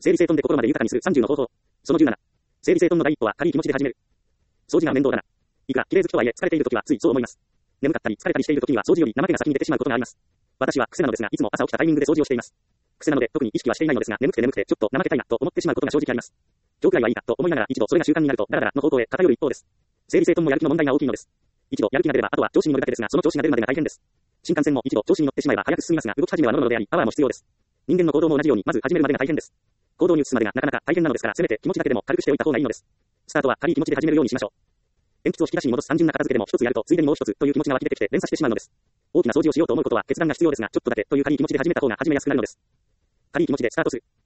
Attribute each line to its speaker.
Speaker 1: 整理整頓で心まで豊かにする30の方法。その17。整理整頓の第一歩は軽い気持ちで始める。掃除が面倒だな。いくら綺麗好きとはいえ疲れているときはついそう思います。眠かったり疲れたりしているときには掃除より怠けが先に出てしまうことがあります。私は癖なのですが、いつも朝起きたタイミングで掃除をしています。癖なので特に意識はしていないのですが、眠くてちょっと怠けたいなと思ってしまうことが正直あります。今日くらいはいいかと思いながら一度それが習慣になるとダラダラの方向へ偏る一方です。整理整頓もやる気の問題が大きいのです。一度やる気が出ればあとは調子に乗るだけですが、その調子が出るまでが大変です。新幹線も一度調子に乗ってしまえば早く進みますが、動き始めはノロノロであり、パワーも必要です。人間の行動も同じように、まず始めるまでが大変です。行動に移すまでがなかなか大変なのですから、せめて気持ちだけでも軽くしておいた方がいいのです。スタートは軽い気持ちで始めるようにしましょう。鉛筆を引き出しに戻す単純な片付けでも一つやると、ついでにもう一つという気持ちが湧き出てきて連鎖してしまうのです。大きな掃除をしようと思うことは決断が必要ですが、ちょっとだけという軽い気持ちで始めた方が始めやすくなるのです。軽い気持ちでスタートする。